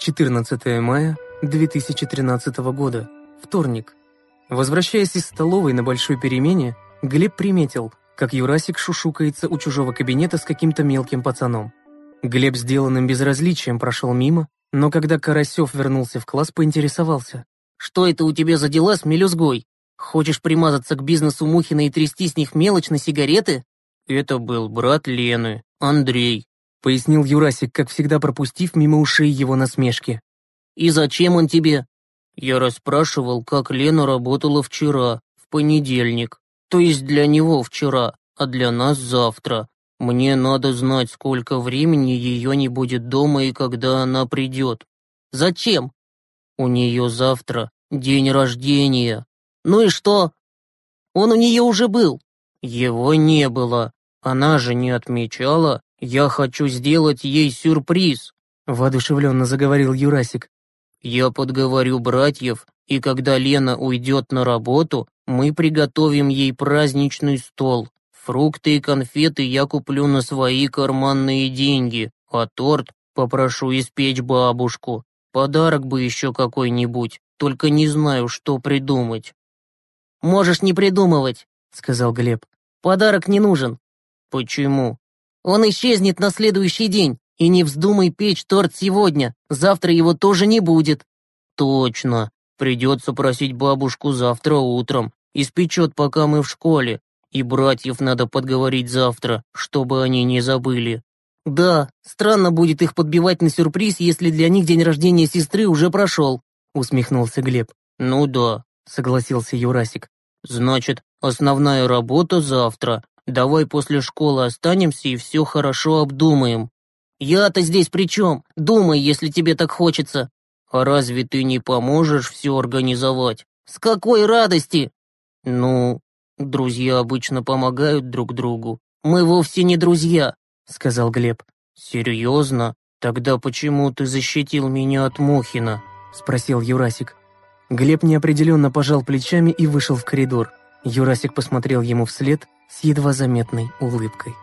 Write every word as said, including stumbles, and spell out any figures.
четырнадцатое мая две тысячи тринадцатого года. Вторник. Возвращаясь из столовой на большой перемене, Глеб приметил, как Юрасик шушукается у чужого кабинета с каким-то мелким пацаном. Глеб сделанным безразличием прошел мимо, но когда Карасев вернулся в класс, поинтересовался. «Что это у тебя за дела с мелюзгой? Хочешь примазаться к бизнесу Мухина и трясти с них мелочь на сигареты?» «Это был брат Лены, Андрей», — пояснил Юрасик, как всегда пропустив мимо ушей его насмешки. «И зачем он тебе?» «Я расспрашивал, как Лена работала вчера, в понедельник. То есть для него вчера, а для нас завтра. Мне надо знать, сколько времени ее не будет дома и когда она придет». «Зачем?» «У нее завтра день рождения». «Ну и что?» «Он у нее уже был». «Его не было. Она же не отмечала. Я хочу сделать ей сюрприз», — воодушевленно заговорил Юрасик. «Я подговорю братьев, и когда Лена уйдет на работу, мы приготовим ей праздничный стол. Фрукты и конфеты я куплю на свои карманные деньги, а торт попрошу испечь бабушку. Подарок бы еще какой-нибудь, только не знаю, что придумать». «Можешь не придумывать», — сказал Глеб. «Подарок не нужен». «Почему?» «Он исчезнет на следующий день, и не вздумай печь торт сегодня, завтра его тоже не будет». «Точно. Придется просить бабушку завтра утром. Испечет, пока мы в школе. И братьев надо подговорить завтра, чтобы они не забыли». «Да, странно будет их подбивать на сюрприз, если для них день рождения сестры уже прошел», — усмехнулся Глеб. «Ну да», — согласился Юрасик. «Значит, основная работа завтра. Давай после школы останемся и все хорошо обдумаем». «Я-то здесь при чем? Думай, если тебе так хочется». «А разве ты не поможешь все организовать?» «С какой радости?» «Ну, друзья обычно помогают друг другу». «Мы вовсе не друзья», — сказал Глеб. «Серьезно? Тогда почему ты защитил меня от Мухина?» — спросил Юрасик. Глеб неопределенно пожал плечами и вышел в коридор. Юрасик посмотрел ему вслед с едва заметной улыбкой.